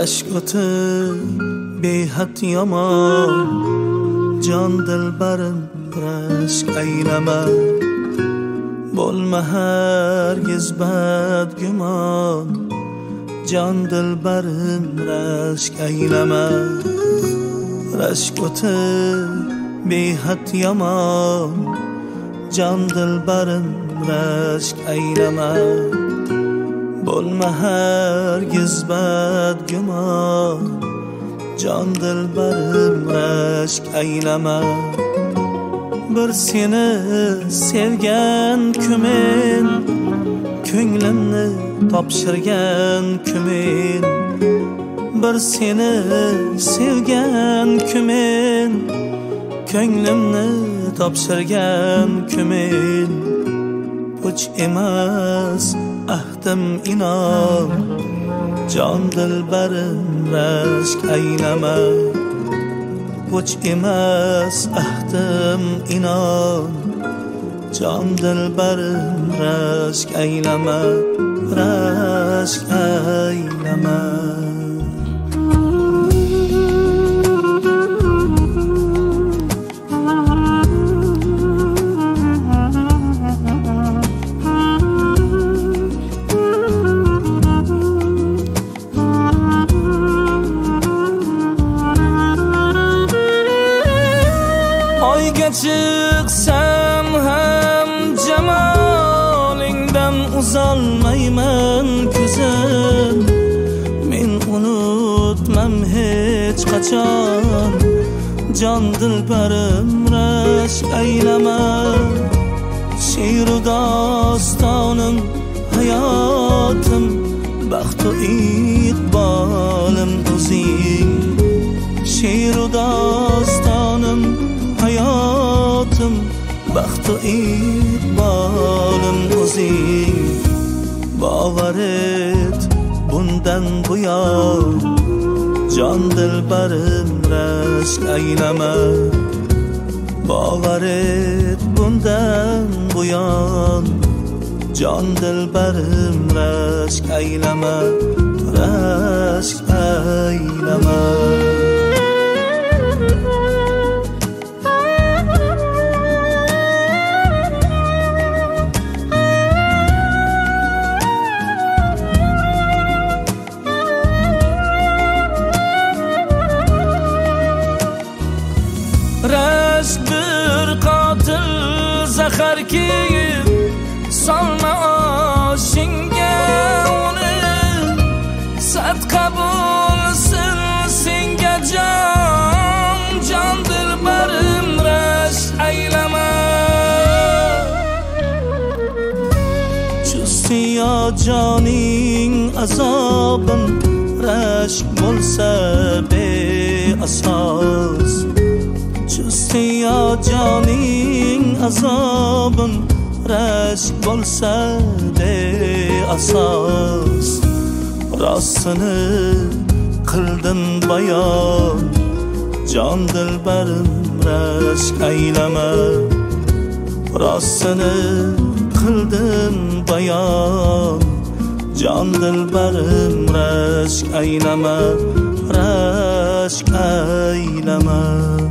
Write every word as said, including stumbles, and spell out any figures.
rashk o'ti behad yomon, jon dilbarim rashk aylama. Bo'lma hargiz badgumon, jon dilbarim rashk aylama. Rashk o'ti behad yomon, jon dilbarim rashk aylama. Bo'lma hargiz badgumon, jon dilbarim rashk aylama. Bir seni sevgan kumen, ko'nglimni topshirgan kumen. Bir seni sevgan kumen, ko'nglimni topshirgan kumen. Puch emas ahdim inon, jon dilbarim rashk aylama. Puch emas ahdim inon, jon dilbarim rashk aylama, rashk aylama. Oyga chiqsam ham jamolingdan uzolmayman ko'zim. Men unutmam hech qachon, jon dilbarim rashk aylama. She'ru dostonim hayotim, baxtu iqbolim o'zing. She'ru dostonim hayotim, baxtu iqbolim o'zing. Bovar et bundan buyon, jon dilbarim rashk aylama. Bovar et bundan buyon, jon dilbarim rashk aylama, rashk aylama. Rashk bir qotil zaharki, solma oshingga uni. Sadqa bo'lsin senga jon, jon dilbarim rashk aylama. Chustiyo joning azobim, rashk bo'lsa beasos. Chustiyo joning azobim, rashk bo'lsa beasos. Rostini qildim bayon, jon dilbarim rashk aylama. Rostini qildim bayon, jon dilbarim rashk aylama, rashk aylama.